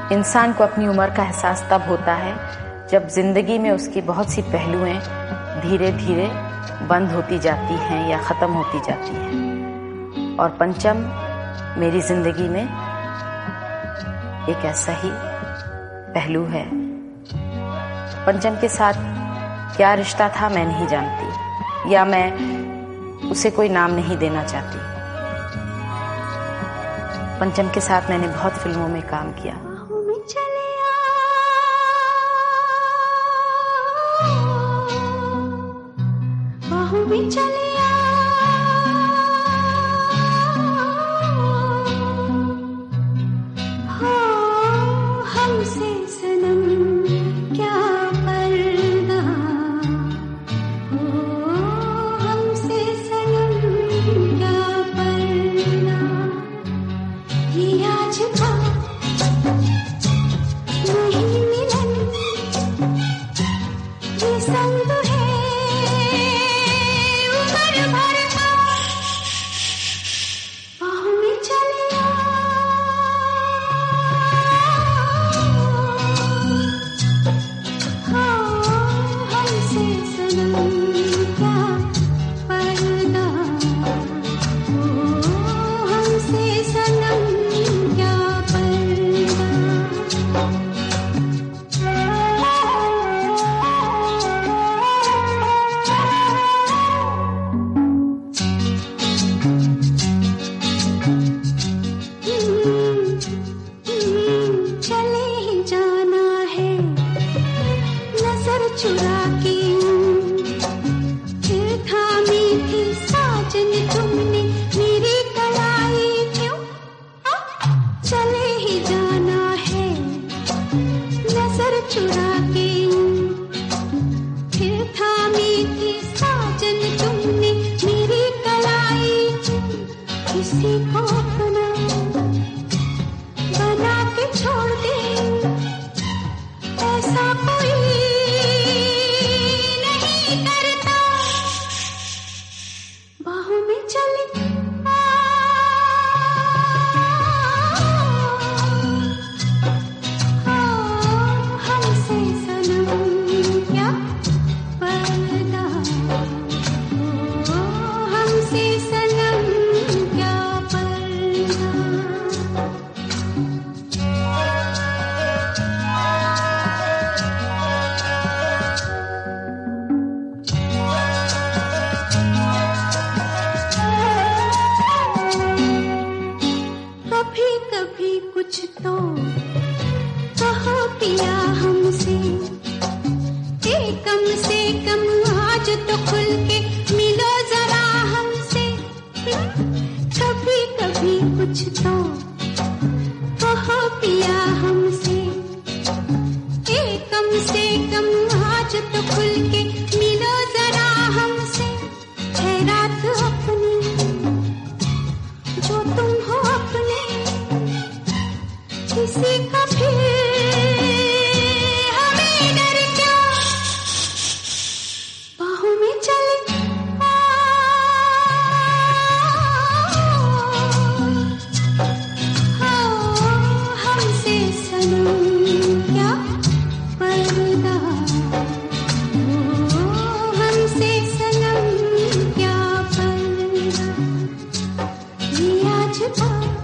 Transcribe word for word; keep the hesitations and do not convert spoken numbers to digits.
इंसान को अपनी उम्र का एहसास तब होता है जब जिंदगी में उसकी बहुत सी पहलुएं धीरे धीरे बंद होती जाती हैं या खत्म होती जाती हैं। और पंचम मेरी जिंदगी में एक ऐसा ही पहलू है। पंचम के साथ क्या रिश्ता था मैं नहीं जानती, या मैं उसे कोई नाम नहीं देना चाहती। पंचम के साथ मैंने बहुत फिल्मों में काम किया। बाहों में चले आ, हो हमसे सनम क्या पर्दा, हो हमसे सनम क्या पर्दा। ये आज का नहीं मिलन, ये संग है चुरा के फिर थामी थी साजन तुमने मेरी कलाई क्यों, चले ही जाना है नजर चुरा के। फिर थामी थी साजन तुमने मेरी कलाई क्यों, किसी को अपना बना के छोड़ दे ऐसा कोई कुछ तो कहो पिया हमसे, ए कम से कम आज तो खुल के मिलो जरा हमसे। कभी कभी कुछ तो कहो पिया हमसे, ए कम से कम आज तो खुल के मिलो जरा हमसे। है रात अपनी जो तुम हो अपने, किसी का फिर हमें डर क्या, बाहों में चले आ, हो हमसे सनम क्या पर्दा, हो हमसे सनम क्या पर्दा। ये आज